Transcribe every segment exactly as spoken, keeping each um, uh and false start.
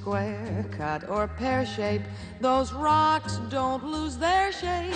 square cut or pear shape. Those rocks don't lose their shape.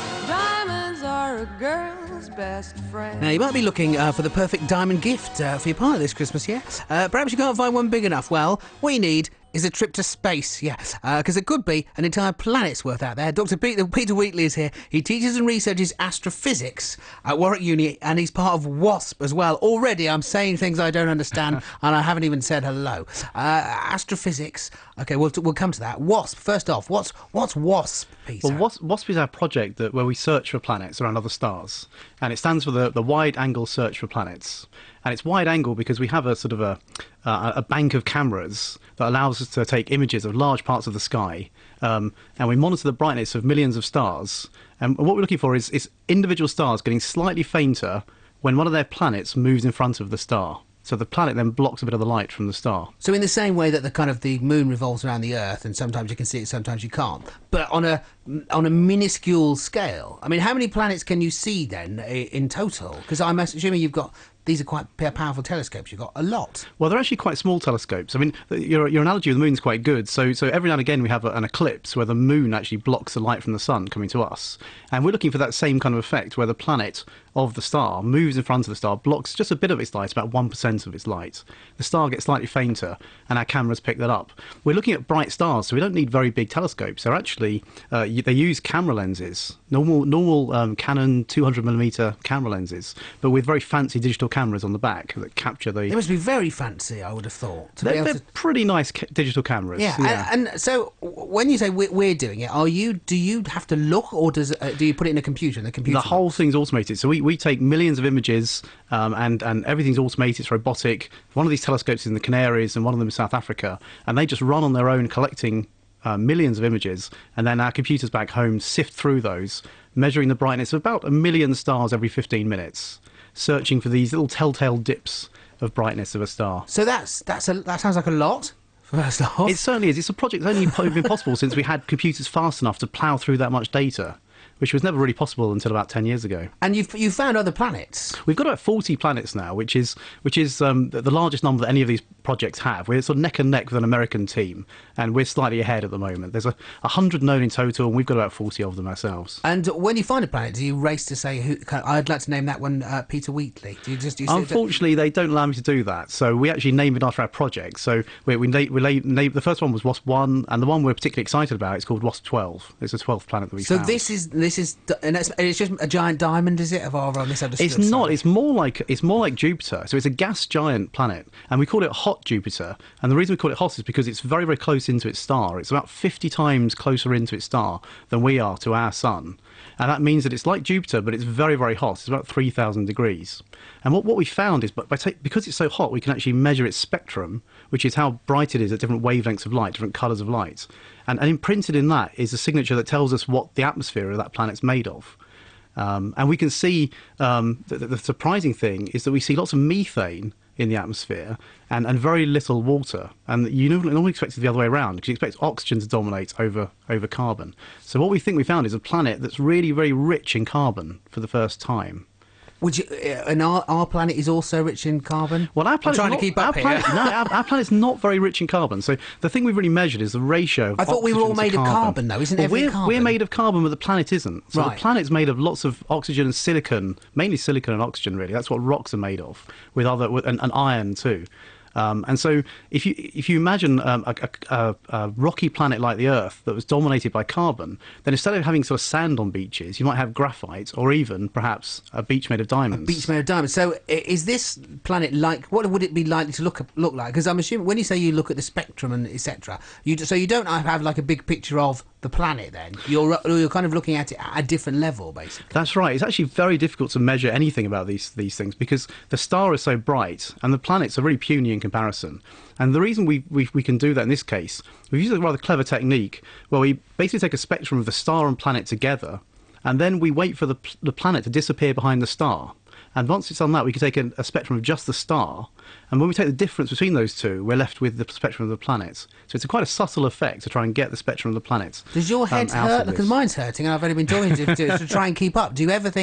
Diamonds are a girl's best friend. Now, you might be looking uh, for the perfect diamond gift uh, for your partner this Christmas, yeah? Uh, perhaps you can't find one big enough. Well, what you need is a trip to space, yeah, because uh, it could be an entire planet's worth out there. Doctor Peter, Peter Wheatley is here. He teaches and researches astrophysics at Warwick Uni, and he's part of WASP as well. Already I'm saying things I don't understand, and I haven't even said hello. Uh, astrophysics, OK, we'll, we'll come to that. WASP, first off, what's what's WASP, Peter? Well, WASP, WASP is our project that where we search for planets around other stars, and it stands for the, the Wide Angle Search for Planets. And it's wide angle because we have a sort of a, uh, a bank of cameras that allows us to take images of large parts of the sky, um, and we monitor the brightness of millions of stars. And what we're looking for is, is individual stars getting slightly fainter when one of their planets moves in front of the star. So the planet then blocks a bit of the light from the star. So in the same way that the kind of the moon revolves around the Earth, and sometimes you can see it, sometimes you can't, but on a on a minuscule scale. I mean, how many planets can you see then in total? Because I'm assuming you've got, these are quite powerful telescopes. You've got a lot. Well, they're actually quite small telescopes. I mean, your your analogy of the moon is quite good. So so every now and again we have a, an eclipse where the moon actually blocks the light from the sun coming to us. And we're looking for that same kind of effect where the planet of the star moves in front of the star, blocks just a bit of its light, about one percent of its light. The star gets slightly fainter, and our cameras pick that up. We're looking at bright stars, so we don't need very big telescopes. They're actually, uh, they use camera lenses, normal normal um, Canon two hundred millimeter camera lenses, but with very fancy digital cameras on the back that capture the... They must be very fancy, I would have thought. To they're be able they're to... pretty nice ca- digital cameras. Yeah, yeah. And, and so when you say we're, we're doing it, are you? Do you have to look, or does uh, do you put it in a computer? And the computer. The whole looks? thing's automated. So we, we take millions of images, um, and and everything's automated. It's robotic. One of these telescopes is in the Canaries, and one of them in South Africa, and they just run on their own, collecting uh, millions of images, and then our computers back home sift through those, measuring the brightness of about a million stars every fifteen minutes, searching for these little telltale dips of brightness of a star. So that's that's a that sounds like a lot. First off, it certainly is. It's a project that's only been possible since we had computers fast enough to plough through that much data, which was never really possible until about ten years ago. And you've you found other planets. We've got about forty planets now, which is which is um, the largest number that any of these projects have. We're sort of neck and neck with an American team, and we're slightly ahead at the moment. There's a, a hundred known in total, and we've got about forty of them ourselves. And when you find a planet, do you race to say, who? I'd like to name that one uh, Peter Wheatley. Do you just? Do you Unfortunately, they don't allow me to do that. So we actually name it after our project. So we we, we, we name, the first one was WASP one, and the one we're particularly excited about is called WASP twelve. It's the twelfth planet that we so found. So this is this is and it's, it's just a giant diamond, is it? Of our misunderstood. It's not. It's more like it's more like Jupiter. So it's a gas giant planet, and we call it hot Jupiter. And the reason we call it hot is because it's very, very close into its star. It's about fifty times closer into its star than we are to our sun. And that means that it's like Jupiter, but it's very, very hot. It's about three thousand degrees. And what, what we found is, but by ta- because it's so hot, we can actually measure its spectrum, which is how bright it is at different wavelengths of light, different colours of light. And, and imprinted in that is a signature that tells us what the atmosphere of that planet's made of. Um, and we can see, um, the, the surprising thing is that we see lots of methane in the atmosphere and, and very little water. And you normally expect it the other way around, because you expect oxygen to dominate over, over carbon. So what we think we found is a planet that's really very rich in carbon for the first time. Would you, and our, our planet is also rich in carbon? Well, our planet's I'm trying not, to keep up our here. Planet, no, our, our planet's not very rich in carbon. So the thing we've really measured is the ratio of I thought we were all oxygen made to of carbon. carbon, though. Isn't well, everything we're, carbon? We're made of carbon, but the planet isn't. So right. The planet's made of lots of oxygen and silicon, mainly silicon and oxygen, really. That's what rocks are made of, with other with, and, and iron too. Um, and so if you if you imagine um, a, a, a rocky planet like the Earth that was dominated by carbon, then instead of having sort of sand on beaches, you might have graphite, or even perhaps a beach made of diamonds. A beach made of diamonds. So is this planet like, what would it be likely to look look like? Because I'm assuming when you say you look at the spectrum and et cetera, you so you don't have like a big picture of the planet. Then you're you're kind of looking at it at a different level, basically. That's right. It's actually very difficult to measure anything about these these things because the star is so bright and the planets are really puny in comparison. And the reason we, we we can do that in this case, we've used a rather clever technique where we basically take a spectrum of the star and planet together, and then we wait for the the planet to disappear behind the star. And once it's done that, we can take a, a spectrum of just the star, and when we take the difference between those two, we're left with the spectrum of the planets. So it's a quite a subtle effect to try and get the spectrum of the planets. Does your head um, hurt? Because mine's hurting, and I've only been talking to, to to try and keep up. Do you ever think,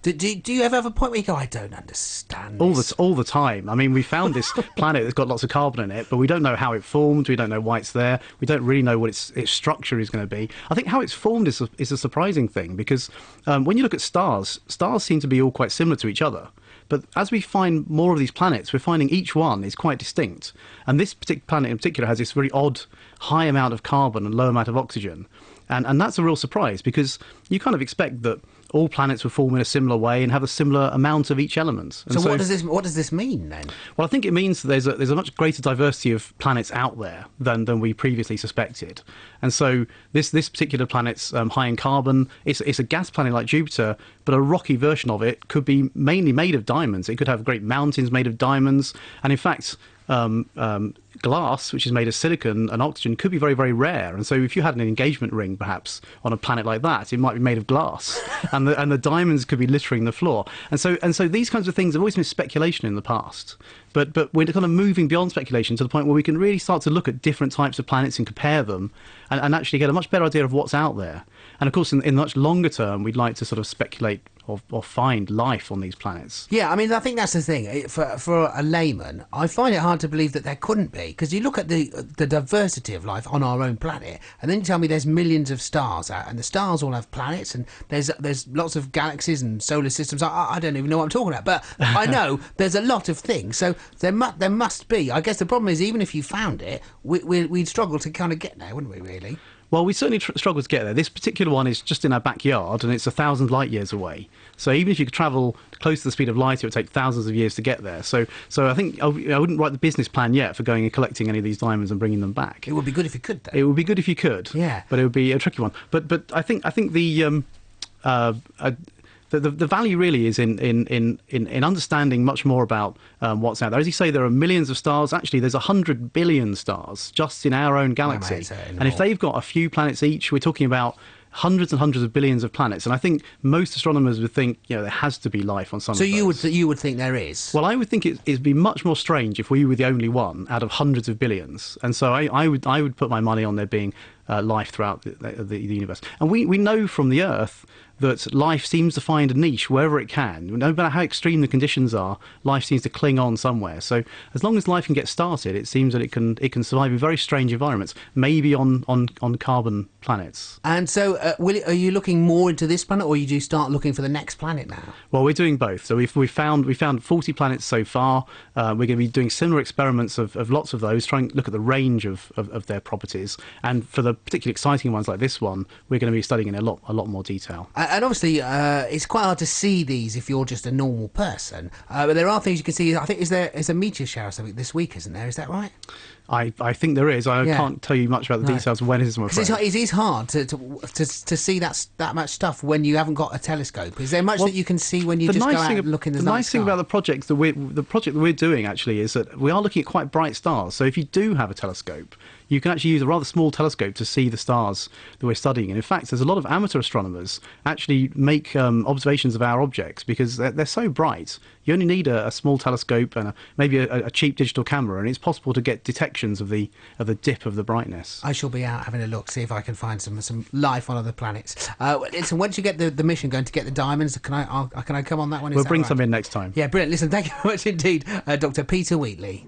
Do, do, do you ever have a point where you go, I don't understand All this? the, all the time. I mean, we found this planet that's got lots of carbon in it, but we don't know how it formed. We don't know why it's there. We don't really know what its its structure is going to be. I think how it's formed is a, is a surprising thing because um, when you look at stars, stars seem to be all quite similar to each other. But as we find more of these planets, we're finding each one is quite distinct. And this particular planet in particular has this very odd high amount of carbon and low amount of oxygen. And, and that's a real surprise because you kind of expect that all planets would form in a similar way and have a similar amount of each element. And so, so what does this what does this mean then? Well, I think it means that there's a, there's a much greater diversity of planets out there than, than we previously suspected. And so this this particular planet's um, high in carbon. It's, it's a gas planet like Jupiter, but a rocky version of it could be mainly made of diamonds. It could have great mountains made of diamonds. And in fact, Um, um, glass, which is made of silicon and oxygen, could be very, very rare. And so if you had an engagement ring, perhaps, on a planet like that, it might be made of glass, and the and the diamonds could be littering the floor. And so and so these kinds of things have always been speculation in the past. But but we're kind of moving beyond speculation to the point where we can really start to look at different types of planets and compare them, and, and actually get a much better idea of what's out there. And of course, in, in the much longer term, we'd like to sort of speculate or, or find life on these planets. Yeah, I mean, I think that's the thing. It- For for a layman, I find it hard to believe that there couldn't be, because you look at the the diversity of life on our own planet, and then you tell me there's millions of stars out, and the stars all have planets, and there's there's lots of galaxies and solar systems. I, I don't even know what I'm talking about, but I know there's a lot of things. So there must there must be. I guess the problem is, even if you found it, we, we, we'd struggle to kind of get there, wouldn't we? Really. Well, we certainly tr- struggle to get there. This particular one is just in our backyard, and it's a thousand light years away. So even if you could travel close to the speed of light, it would take thousands of years to get there. So, so I think I, w- I wouldn't write the business plan yet for going and collecting any of these diamonds and bringing them back. It would be good if you could, though. It would be good if you could. Yeah. But it would be a tricky one. But but I think I think the um, uh, uh, the, the the value really is in in in in, in understanding much more about um, what's out there. As you say, there are millions of stars. Actually, there's a hundred billion stars just in our own galaxy. mate, uh, and if they've got a few planets each, we're talking about hundreds and hundreds of billions of planets. And I think most astronomers would think, you know, there has to be life on some So of you would those. th- you would think there is. Well, I would think it, it'd be much more strange if we were the only one out of hundreds of billions. And so I, I would I would put my money on there being uh, life throughout the, the, the universe. And we, we know from the Earth that life seems to find a niche wherever it can. No matter how extreme the conditions are, life seems to cling on somewhere. So as long as life can get started, it seems that it can it can survive in very strange environments, maybe on, on, on carbon planets. And so, uh, will, are you looking more into this planet, or you do start looking for the next planet now? Well, we're doing both. So we've we found we found forty planets so far. Uh, we're going to be doing similar experiments of, of lots of those, trying to look at the range of, of, of their properties. And for the particularly exciting ones like this one, we're going to be studying in a lot a lot more detail. Uh, and obviously, uh, it's quite hard to see these if you're just a normal person. Uh, but there are things you can see. I think is there is a meteor shower or something this week, isn't there? Is that right? I, I think there is. I Yeah. can't tell you much about the No. details of when it is, I'm Because afraid. it's, it is hard to, to to to see that s- that much stuff when you haven't got a telescope. Is there much Well, that you can see when you the just nice go out thing, and look in the, the night nice thing sky? about the project that we're the project that we're doing actually is that we are looking at quite bright stars. So if you do have a telescope, you can actually use a rather small telescope to see the stars that we're studying. And in fact, there's a lot of amateur astronomers actually make um, observations of our objects because they're, they're so bright. You only need a, a small telescope and a, maybe a, a cheap digital camera, and it's possible to get detections of the of the dip of the brightness. I shall be out having a look, see if I can find some some life on other planets. Uh, listen, once you get the, the mission going to get the diamonds, can I I'll, can I come on that one? Is We'll that bring right? some in next time. Yeah, brilliant. Listen, thank you very much indeed, uh, Doctor Peter Wheatley.